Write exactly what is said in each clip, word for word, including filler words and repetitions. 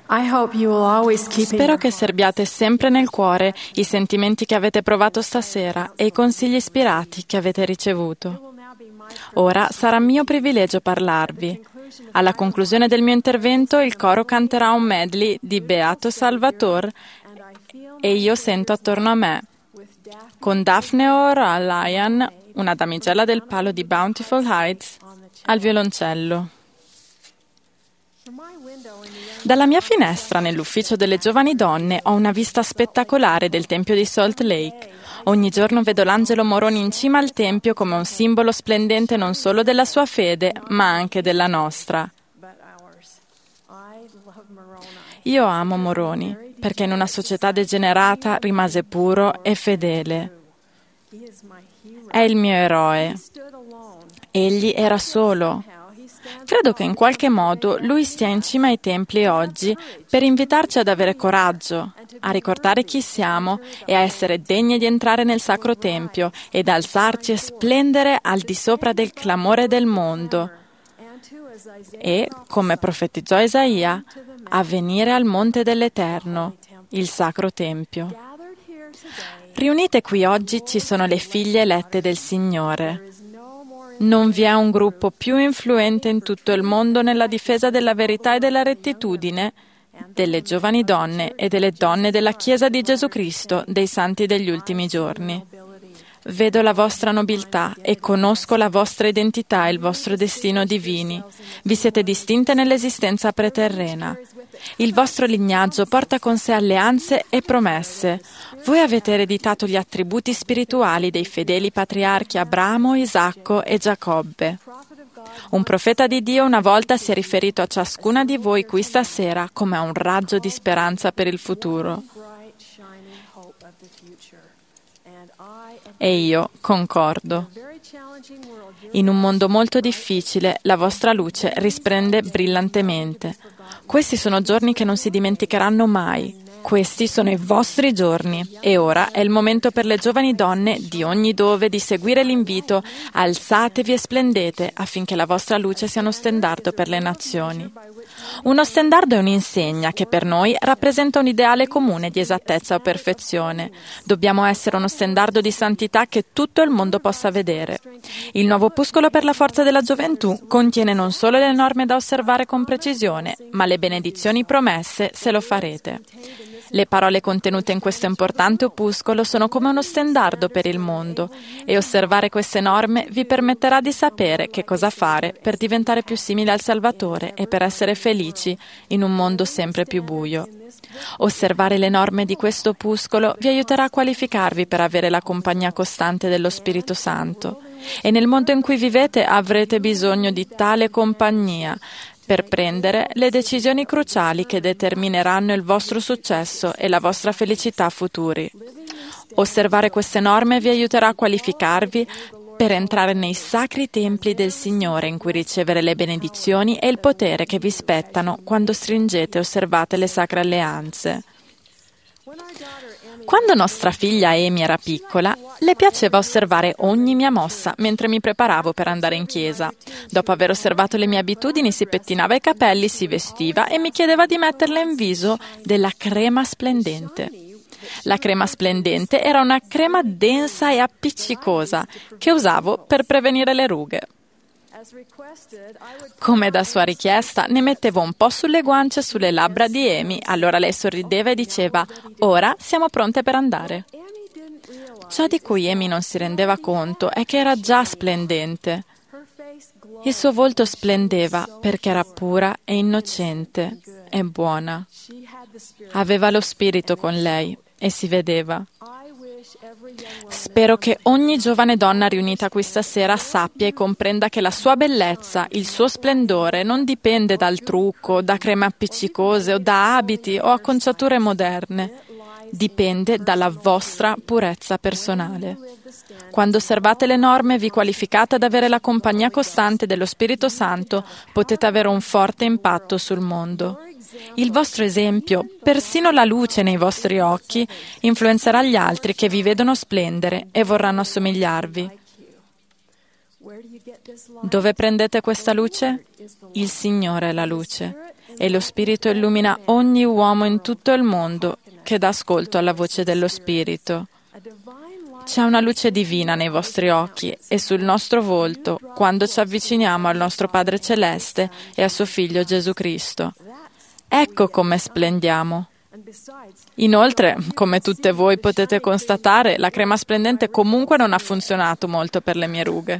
I hope you will always keep in Spero your che serbiate sempre nel cuore i sentimenti che avete provato stasera e i consigli ispirati che avete ricevuto. Ora sarà mio privilegio parlarvi. Alla conclusione del mio intervento il coro canterà un medley di Beato Salvator e io sento attorno a me, con Daphne O'Ryan, una damigella del palo di Bountiful Heights, al violoncello. Dalla mia finestra nell'ufficio delle giovani donne ho una vista spettacolare del tempio di Salt Lake. Ogni giorno vedo l'angelo Moroni in cima al tempio come un simbolo splendente non solo della sua fede, ma anche della nostra. Io amo Moroni perché in una società degenerata rimase puro e fedele. È il mio eroe. Egli era solo. Credo che in qualche modo lui stia in cima ai templi oggi per invitarci ad avere coraggio, a ricordare chi siamo e a essere degni di entrare nel sacro tempio ed alzarci e splendere al di sopra del clamore del mondo. E, come profetizzò Isaia, a venire al monte dell'Eterno, il sacro tempio. Riunite qui oggi ci sono le figlie elette del Signore. Non vi è un gruppo più influente in tutto il mondo nella difesa della verità e della rettitudine delle giovani donne e delle donne della Chiesa di Gesù Cristo, dei santi degli ultimi giorni. Vedo la vostra nobiltà e conosco la vostra identità e il vostro destino divini. Vi siete distinte nell'esistenza preterrena. Il vostro lignaggio porta con sé alleanze e promesse. Voi avete ereditato gli attributi spirituali dei fedeli patriarchi Abramo, Isacco e Giacobbe. Un profeta di Dio una volta si è riferito a ciascuna di voi qui stasera come a un raggio di speranza per il futuro. E io concordo. In un mondo molto difficile, la vostra luce risplende brillantemente. Questi sono giorni che non si dimenticheranno mai. Questi sono i vostri giorni e ora è il momento per le giovani donne di ogni dove di seguire l'invito alzatevi e splendete affinché la vostra luce sia uno stendardo per le nazioni. Uno stendardo è un'insegna che per noi rappresenta un ideale comune di esattezza o perfezione. Dobbiamo essere uno stendardo di santità che tutto il mondo possa vedere. Il nuovo opuscolo per la forza della gioventù contiene non solo le norme da osservare con precisione, ma le benedizioni promesse se lo farete. Le parole contenute in questo importante opuscolo sono come uno stendardo per il mondo e osservare queste norme vi permetterà di sapere che cosa fare per diventare più simili al Salvatore e per essere felici in un mondo sempre più buio. Osservare le norme di questo opuscolo vi aiuterà a qualificarvi per avere la compagnia costante dello Spirito Santo e nel mondo in cui vivete avrete bisogno di tale compagnia per prendere le decisioni cruciali che determineranno il vostro successo e la vostra felicità futuri. Osservare queste norme vi aiuterà a qualificarvi per entrare nei sacri templi del Signore in cui ricevere le benedizioni e il potere che vi spettano quando stringete e osservate le sacre alleanze. Quando nostra figlia Amy era piccola, le piaceva osservare ogni mia mossa mentre mi preparavo per andare in chiesa. Dopo aver osservato le mie abitudini, si pettinava i capelli, si vestiva e mi chiedeva di metterle in viso della crema splendente. La crema splendente era una crema densa e appiccicosa che usavo per prevenire le rughe. Come da sua richiesta, ne mettevo un po' sulle guance e sulle labbra di Amy, allora lei sorrideva e diceva: «Ora siamo pronte per andare». Ciò di cui Amy non si rendeva conto è che era già splendente. Il suo volto splendeva perché era pura e innocente e buona. Aveva lo spirito con lei e si vedeva. Spero che ogni giovane donna riunita qui stasera sappia e comprenda che la sua bellezza, il suo splendore non dipende dal trucco, da creme appiccicose o da abiti o acconciature moderne. Dipende dalla vostra purezza personale. Quando osservate le norme e vi qualificate ad avere la compagnia costante dello Spirito Santo, potete avere un forte impatto sul mondo. Il vostro esempio, persino la luce nei vostri occhi, influenzerà gli altri che vi vedono splendere e vorranno assomigliarvi. Dove prendete questa luce? Il Signore è la luce e lo Spirito illumina ogni uomo in tutto il mondo che dà ascolto alla voce dello Spirito. C'è una luce divina nei vostri occhi e sul nostro volto quando ci avviciniamo al nostro Padre Celeste e a suo Figlio Gesù Cristo. Ecco come splendiamo. Inoltre, come tutte voi potete constatare, la crema splendente comunque non ha funzionato molto per le mie rughe.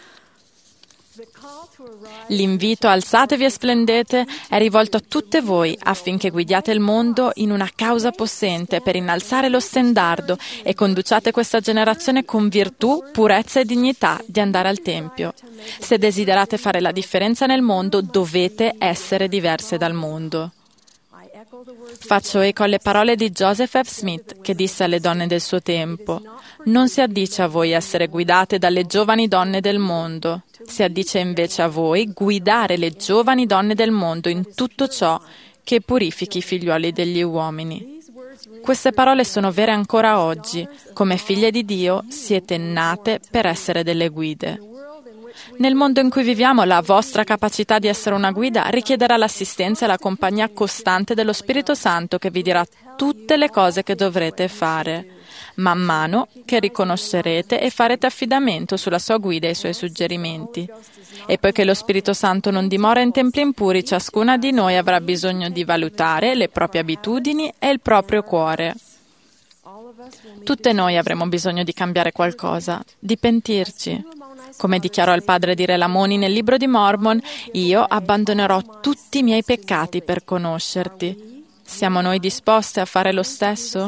L'invito alzatevi e splendete è rivolto a tutte voi affinché guidiate il mondo in una causa possente per innalzare lo stendardo e conduciate questa generazione con virtù, purezza e dignità di andare al Tempio. Se desiderate fare la differenza nel mondo, dovete essere diverse dal mondo. Faccio eco alle parole di Joseph F. Smith, che disse alle donne del suo tempo: non si addice a voi essere guidate dalle giovani donne del mondo, si addice invece a voi guidare le giovani donne del mondo in tutto ciò che purifichi i figliuoli degli uomini. Queste parole sono vere ancora oggi. Come figlie di Dio siete nate per essere delle guide. Nel mondo in cui viviamo, la vostra capacità di essere una guida richiederà l'assistenza e la compagnia costante dello Spirito Santo che vi dirà tutte le cose che dovrete fare, man mano che riconoscerete e farete affidamento sulla sua guida e i suoi suggerimenti. E poiché lo Spirito Santo non dimora in templi impuri, ciascuna di noi avrà bisogno di valutare le proprie abitudini e il proprio cuore. Tutte noi avremo bisogno di cambiare qualcosa, di pentirci. Come dichiarò il padre di Re Lamoni nel libro di Mormon, io abbandonerò tutti i miei peccati per conoscerti. Siamo noi disposte a fare lo stesso?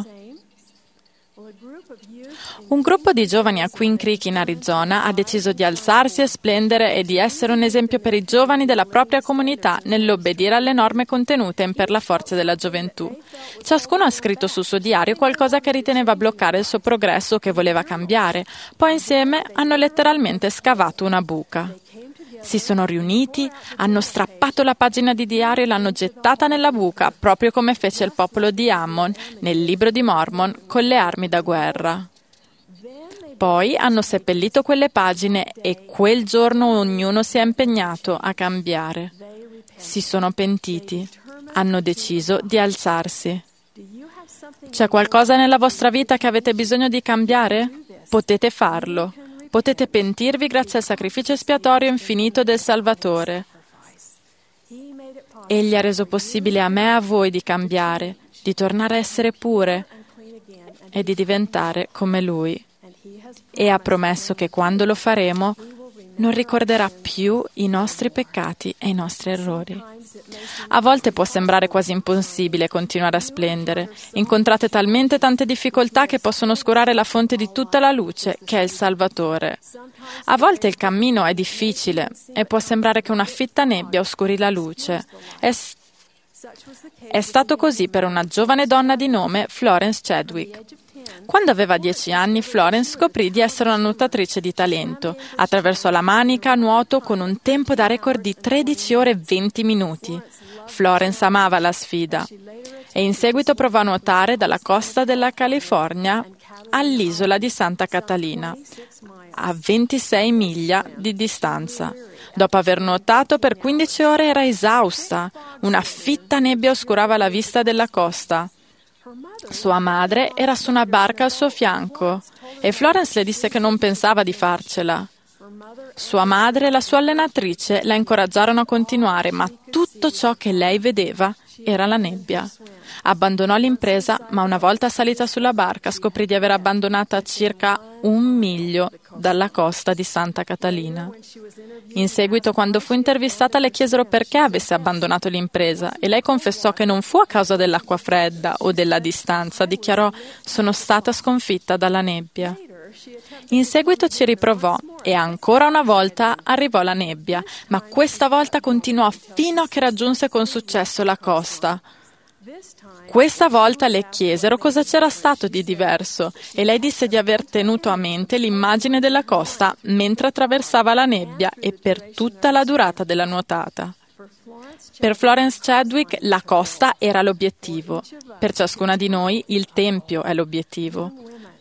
Un gruppo di giovani a Queen Creek in Arizona ha deciso di alzarsi e splendere e di essere un esempio per i giovani della propria comunità nell'obbedire alle norme contenute in Per la forza della gioventù. Ciascuno ha scritto sul suo diario qualcosa che riteneva bloccare il suo progresso o che voleva cambiare. Poi insieme hanno letteralmente scavato una buca. Si sono riuniti, hanno strappato la pagina di diario e l'hanno gettata nella buca, proprio come fece il popolo di Ammon nel libro di Mormon con le armi da guerra. Poi hanno seppellito quelle pagine e quel giorno ognuno si è impegnato a cambiare. Si sono pentiti, hanno deciso di alzarsi. C'è qualcosa nella vostra vita che avete bisogno di cambiare? Potete farlo. Potete pentirvi grazie al sacrificio espiatorio infinito del Salvatore. Egli ha reso possibile a me e a voi di cambiare, di tornare a essere pure e di diventare come Lui. E ha promesso che quando lo faremo non ricorderà più i nostri peccati e i nostri errori. A volte può sembrare quasi impossibile continuare a splendere. Incontrate talmente tante difficoltà che possono oscurare la fonte di tutta la luce, che è il Salvatore. A volte il cammino è difficile e può sembrare che una fitta nebbia oscuri la luce. È, è stato così per una giovane donna di nome Florence Chadwick. Quando aveva dieci anni, Florence scoprì di essere una nuotatrice di talento. Attraversò la Manica a nuoto con un tempo da record di tredici ore e venti minuti. Florence amava la sfida e in seguito provò a nuotare dalla costa della California all'isola di Santa Catalina, a ventisei miglia di distanza. Dopo aver nuotato per quindici ore era esausta. Una fitta nebbia oscurava la vista della costa. Sua madre era su una barca al suo fianco e Florence le disse che non pensava di farcela. Sua madre e la sua allenatrice la incoraggiarono a continuare, ma tutto ciò che lei vedeva era la nebbia. Abbandonò l'impresa, ma una volta salita sulla barca scoprì di aver abbandonato a circa un miglio dalla costa di Santa Catalina. In seguito, quando fu intervistata, le chiesero perché avesse abbandonato l'impresa e lei confessò che non fu a causa dell'acqua fredda o della distanza. Dichiarò: sono stata sconfitta dalla nebbia. In seguito ci riprovò e ancora una volta arrivò la nebbia, ma questa volta continuò fino a che raggiunse con successo la costa. Questa volta le chiesero cosa c'era stato di diverso e lei disse di aver tenuto a mente l'immagine della costa mentre attraversava la nebbia e per tutta la durata della nuotata. Per Florence Chadwick la costa era l'obiettivo. Per ciascuna di noi il Tempio è l'obiettivo.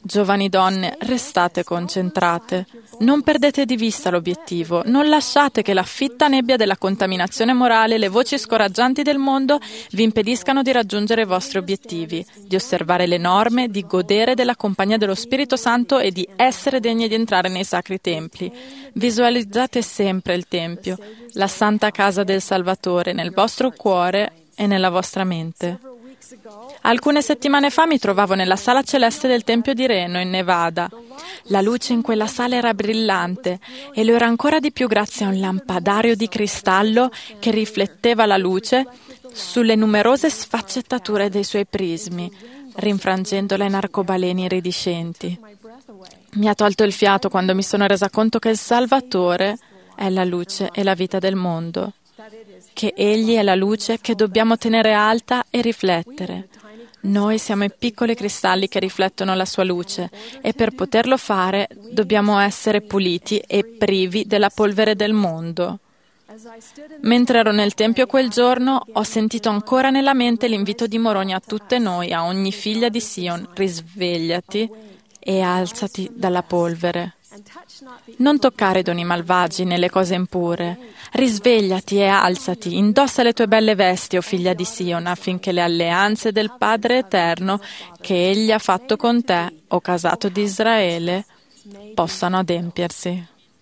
Giovani donne, restate concentrate. Non perdete di vista l'obiettivo. Non lasciate che la fitta nebbia della contaminazione morale e le voci scoraggianti del mondo vi impediscano di raggiungere i vostri obiettivi, di osservare le norme, di godere della compagnia dello Spirito Santo e di essere degni di entrare nei sacri templi. Visualizzate sempre il Tempio, la santa casa del Salvatore, nel vostro cuore e nella vostra mente. Alcune settimane fa mi trovavo nella sala celeste del Tempio di Reno, in Nevada. La luce in quella sala era brillante e lo era ancora di più grazie a un lampadario di cristallo che rifletteva la luce sulle numerose sfaccettature dei suoi prismi, rinfrangendola in arcobaleni iridescenti. Mi ha tolto il fiato quando mi sono resa conto che il Salvatore è la luce e la vita del mondo, che Egli è la luce che dobbiamo tenere alta e riflettere. Noi siamo i piccoli cristalli che riflettono la sua luce e per poterlo fare dobbiamo essere puliti e privi della polvere del mondo. Mentre ero nel Tempio quel giorno, ho sentito ancora nella mente l'invito di Moroni a tutte noi, a ogni figlia di Sion: risvegliati e alzati dalla polvere. Non toccare i doni malvagi né le cose impure. Risvegliati e alzati, indossa le tue belle vesti, o figlia di Sion, affinché le alleanze del Padre Eterno che Egli ha fatto con te, o casato di Israele, possano adempiersi.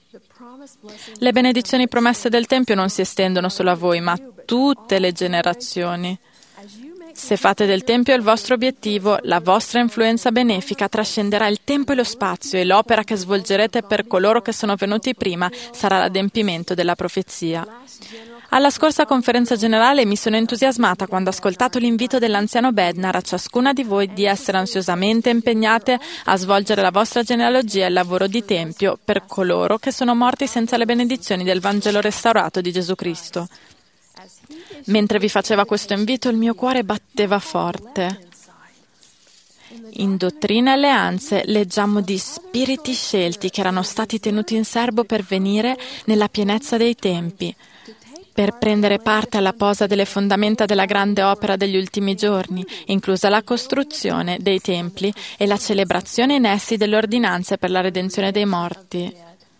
Le benedizioni promesse del Tempio non si estendono solo a voi, ma a tutte le generazioni. Se fate del Tempio il vostro obiettivo, la vostra influenza benefica trascenderà il tempo e lo spazio e l'opera che svolgerete per coloro che sono venuti prima sarà l'adempimento della profezia. Alla scorsa conferenza generale mi sono entusiasmata quando ho ascoltato l'invito dell'anziano Bednar a ciascuna di voi di essere ansiosamente impegnate a svolgere la vostra genealogia e il lavoro di Tempio per coloro che sono morti senza le benedizioni del Vangelo restaurato di Gesù Cristo. Mentre vi faceva questo invito, il mio cuore batteva forte. In Dottrine e Alleanze leggiamo di spiriti scelti che erano stati tenuti in serbo per venire nella pienezza dei tempi, per prendere parte alla posa delle fondamenta della grande opera degli ultimi giorni, inclusa la costruzione dei templi e la celebrazione in essi delle ordinanze per la redenzione dei morti.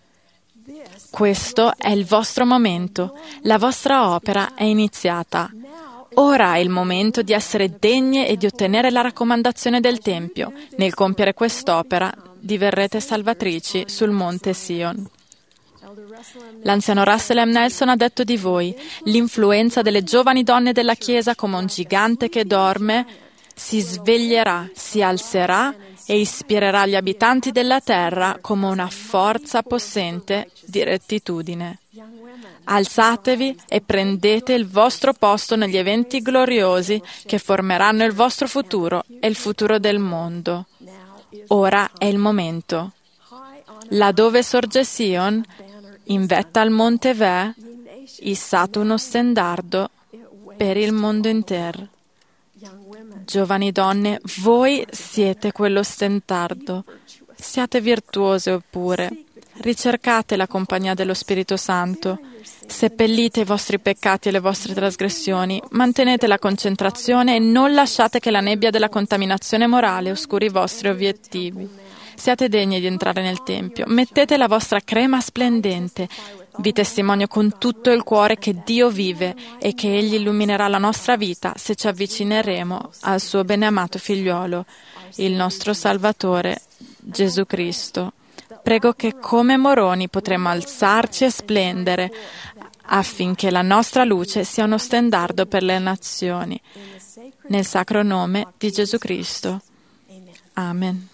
Questo è il vostro momento, la vostra opera è iniziata. Ora è il momento di essere degne e di ottenere la raccomandazione del Tempio. Nel compiere quest'opera diverrete salvatrici sul monte Sion. L'anziano Russell M. Nelson ha detto di voi: l'influenza delle giovani donne della Chiesa, come un gigante che dorme, si sveglierà, si alzerà e ispirerà gli abitanti della terra come una forza possente di rettitudine. Alzatevi e prendete il vostro posto negli eventi gloriosi che formeranno il vostro futuro e il futuro del mondo. Ora è il momento. Laddove sorge Sion, in vetta al monte Ve, issato uno stendardo per il mondo intero. Giovani donne, voi siete quello stendardo. Siate virtuose oppure. Ricercate la compagnia dello Spirito Santo. Seppellite i vostri peccati e le vostre trasgressioni. Mantenete la concentrazione e non lasciate che la nebbia della contaminazione morale oscuri i vostri obiettivi. Siate degni di entrare nel Tempio. Mettete la vostra crema splendente. Vi testimonio con tutto il cuore che Dio vive e che Egli illuminerà la nostra vita se ci avvicineremo al suo beneamato Figliuolo, il nostro Salvatore, Gesù Cristo. Prego che come Moroni potremo alzarci e splendere affinché la nostra luce sia uno stendardo per le nazioni. Nel sacro nome di Gesù Cristo. Amen.